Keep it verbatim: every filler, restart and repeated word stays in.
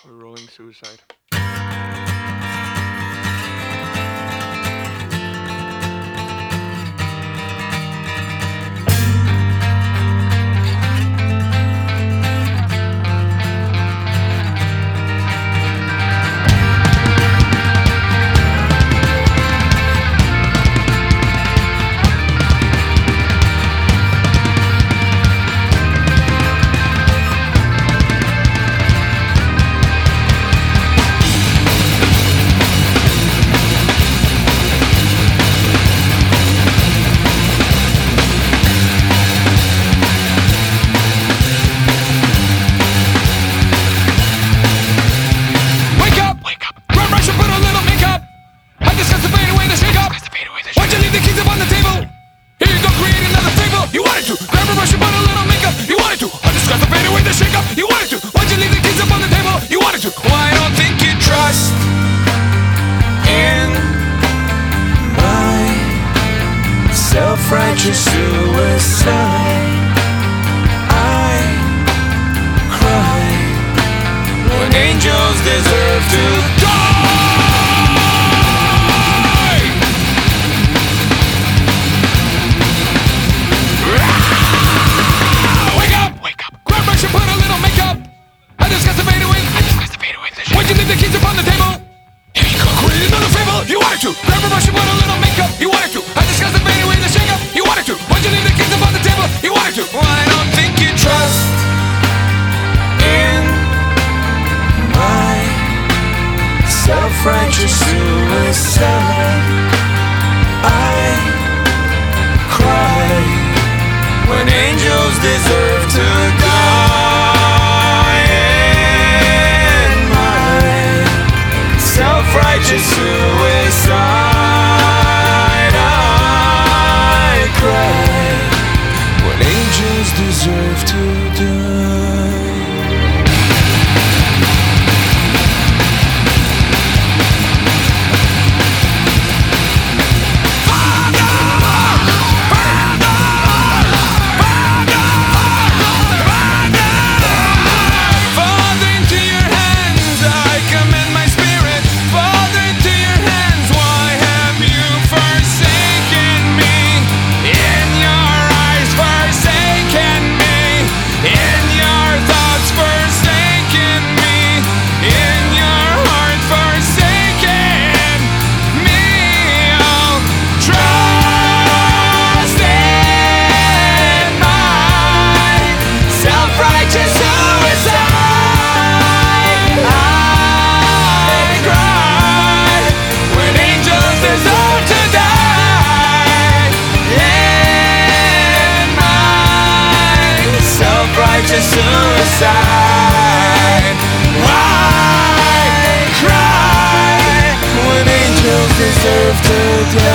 Rolling Suicide. Why don't think you trust in my self-righteous suicide? I cry when angels deserve to die. Wake up! Wake up! Grab brush and put a little makeup. I discuss the fade away. I discuss the fade away. Why'd you leave the keys upon the table? Here you go, create another fable. You wanted to grab a brush and put a little makeup. You wanted to. I discussed the fade away, the shake up. You wanted to. Why'd you leave the keys upon the table? You wanted to. Well, I don't think you trust in my self-righteous suicide. I cry when angels deserve to die. Self-righteous suicide. I cry when angels deserve to die. Suicide. I cry when angels deserve to die.